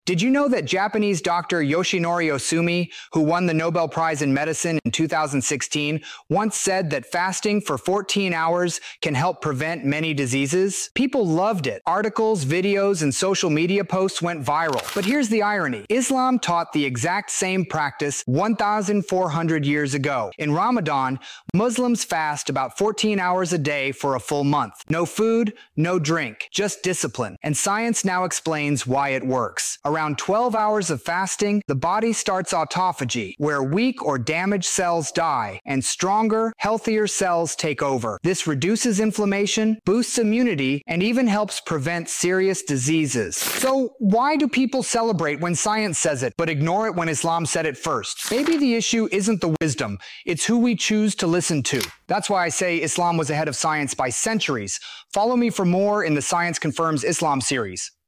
Did you know that Japanese doctor Yoshinori Osumi, who won the Nobel Prize in Medicine in 2016, once said that fasting for 14 hours can help prevent many diseases? People loved it. Articles, videos, and social media posts went viral. But here's the irony. Islam taught the exact same practice 1,400 years ago. In Ramadan, Muslims fast about 14 hours a day for a full month. No food, no drink, just discipline. And science now explains why it works. Around 12 hours of fasting, the body starts autophagy, where weak or damaged cells die, and stronger, healthier cells take over. This reduces inflammation, boosts immunity, and even helps prevent serious diseases. So why do people celebrate when science says it, but ignore it when Islam said it first? Maybe the issue isn't the wisdom, it's who we choose to listen to. That's why I say Islam was ahead of science by centuries. Follow me for more in the Science Confirms Islam series.